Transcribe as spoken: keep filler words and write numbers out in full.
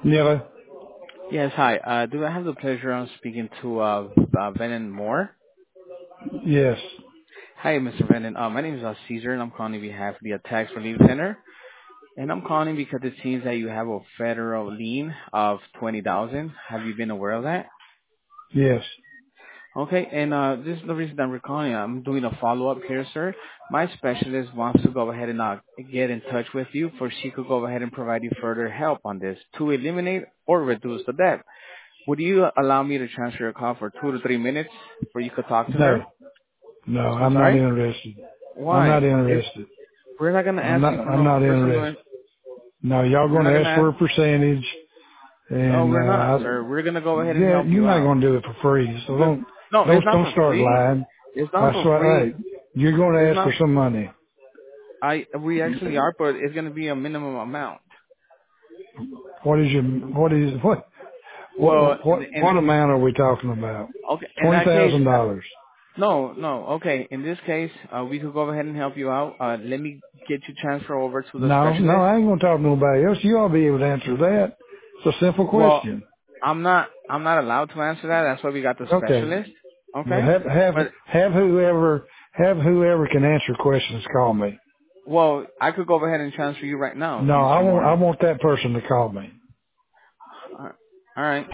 Yeah. Yes, hi. Uh, do I have the pleasure of speaking to uh, uh, Venon Moore? Yes. Hi, Mister Venon. Uh, my name is uh, Caesar, and I'm calling on behalf of the Tax Relief Center. And I'm calling because it seems that you have a federal lien of twenty thousand. Have you been aware of that? Yes. Okay, and uh, this is the reason that we're calling. I'm doing a follow-up here, sir. My specialist wants to go ahead and uh, get in touch with you for she could go ahead and provide you further help on this to eliminate or reduce the debt. Would you allow me to transfer your call for two to three minutes where you could talk to her? No. No. I'm I'm not sorry? interested. I'm not Why? If interested. we're not going to I'm ask not. you for I'm no not personal, interested. No. Y'all we're going not to going to ask for ask, a percentage, no, and uh, we're not, I, sir. We're going to go ahead and yeah, help you're you not out. going to do it for free. So We're, don't no, don't it's not don't for start free. lying. It's not I for swear. free. Hey, you're going to It's ask for not, some money. I, we actually are, but it's going to be a minimum amount. What is your what is what Well, what in, what in, what amount are we talking about? okay, in Twenty that case, thousand uh, dollars. no, no, okay. In this case, uh, we could go ahead and help you out. Uh, let me get you transfer over to the No, no, specialist. I ain't gonna talk to nobody else. You ought to be able to answer that. It's a simple Well, question. I'm not I'm not allowed to answer that. That's why we got the Okay. specialist. Well, Okay? have have But have whoever have whoever can answer questions call me. well, I could go ahead and transfer you right now, No, I Mister want I Moore. want that person to call me. All right.